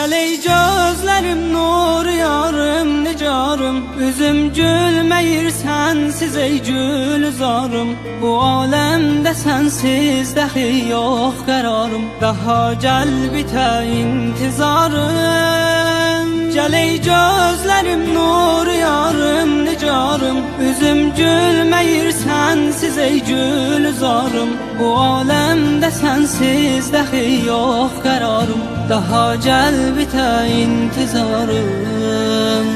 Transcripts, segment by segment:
Gəl ey gözlərim nur yarım nicarım, üzüm gülməyir sənsiz ey gülzarım. Bu aləmdə sənsiz dəxi yox qərarım, daha gəl bitə intizarım. Gəl ey gözlərim nur yarım nicarım, üzüm gülməyir sənsiz ey gülzarım. Bu aləmdə sənsiz dəxi yox qərarım, daha gəl bitə intizarım.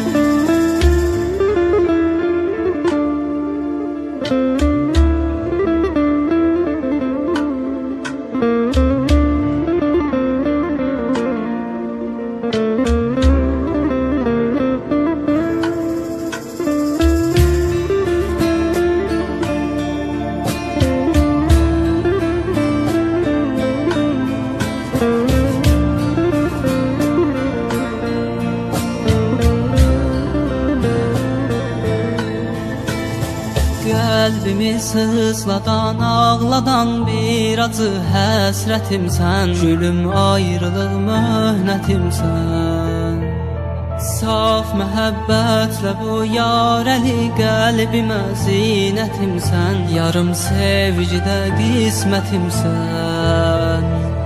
Qəlbimi sızladan, ağladan bir acı həsrətimsən. Gülüm ayrılıq möhnətimsən. Saf məhəbbətlə bu yarəli qəlbimə zinətimsən. Yarım sevgidə qismətimsən.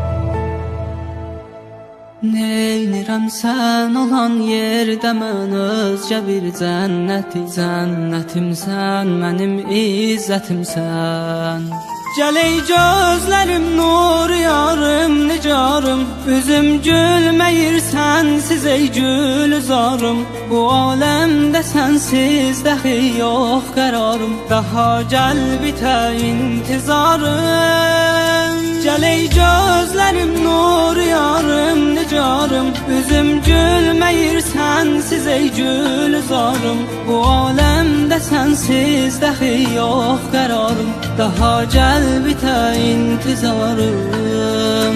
Neynirəm sən olan yerdə mən özcə bir cənnətimsən, mənim izzətimsən. Gəl ey gözlərim nur yarım nicarım, üzüm gülməyir sənsiz ey gülzarım. Bu aləmdə sənsiz dəxi yox qərarım, daha gəl bitə intizarım. Gəl ey gözlərim nur yarım nicarım, üzüm gülməyir sənsiz ey gülzarım. Bu aləmdə sənsiz dəxi yox qərarım, daha gəl bitə intizarım.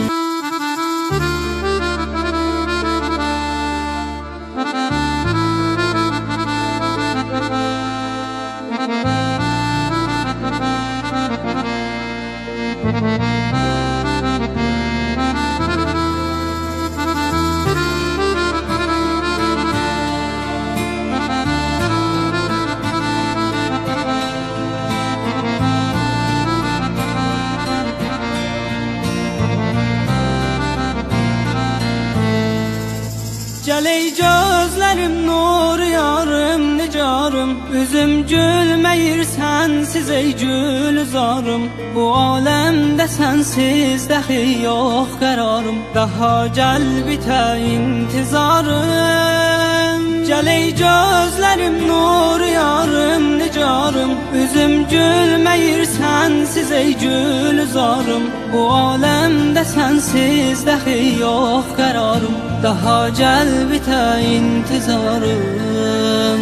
Gəl ey gözlərim nur yarım nicarım, üzüm gülməyir sənsiz ey gülzarım. Bu aləmdə sənsiz dəxi yox qərarım, daha gəl bitə intizarım. Gəl ey gözlərim nur yarım nicarım, üzüm gülməyir sənsiz ey gülzarım. Bu aləmdə sənsiz dəxi yox qərarım, daha gəl bitə intizarım.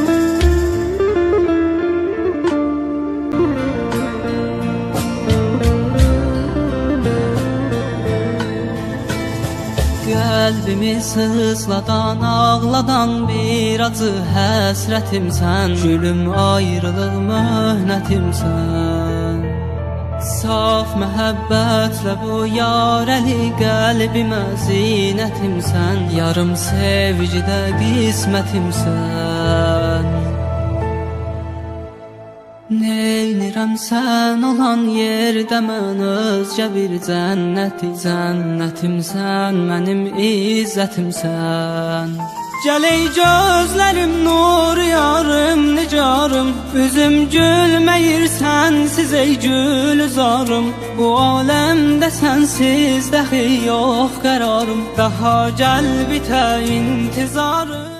Qəlbimi sızladan, ağladan bir acı həsrətimsən. Gülüm ayrılıq möhnətimsən. Saf məhəbbətlə bu yarəli qəlbimə zinətimsən. Yarım sevgidə qismətimsən. Neynirəm sən olan yerdə mən özcə bir cənnətimsən, mənim izzətimsən. Gəl ey gözlərim nur yarım nicarım, üzüm gülməyir sənsiz ey gülzarım. Bu aləmdə sənsiz dəxi yox qərarım, daha gəl bitə intizarım.